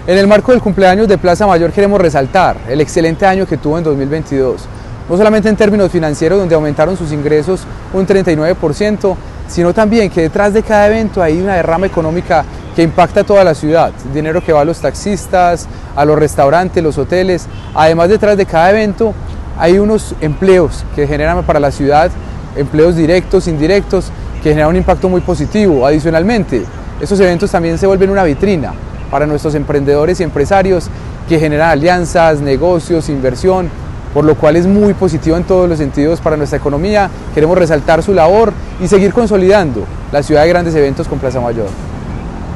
En el marco del cumpleaños de Plaza Mayor queremos resaltar el excelente año que tuvo en 2022, no solamente en términos financieros, donde aumentaron sus ingresos un 39%, sino también que detrás de cada evento hay una derrama económica que impacta a toda la ciudad, dinero que va a los taxistas, a los restaurantes, los hoteles. Además, detrás de cada evento hay unos empleos que generan para la ciudad, empleos directos, indirectos, que generan un impacto muy positivo. Adicionalmente, estos eventos también se vuelven una vitrina para nuestros emprendedores y empresarios que generan alianzas, negocios, inversión, por lo cual es muy positivo en todos los sentidos para nuestra economía. Queremos resaltar su labor y seguir consolidando la ciudad de grandes eventos con Plaza Mayor.